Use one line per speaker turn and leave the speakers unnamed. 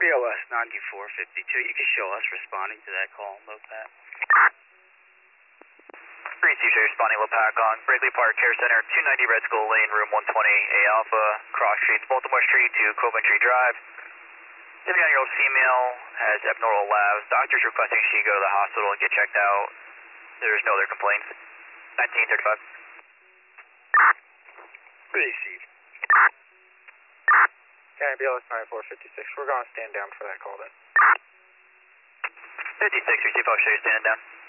BLS 9452, you can show us responding to that call, LOPAC.
3 show responding LOPAC on Brinkley Park Care Center, 290 Red Skull Lane, room 120, A Alpha, cross streets, Baltimore Street to Coventry Drive. 79-year-old female has abnormal labs. Doctors requesting she go to the hospital and get checked out. There's no other complaints. 1935.
Received.
Okay, BLS 9456. We're going to stand down for that call then.
56, receive, I'll show you standing down.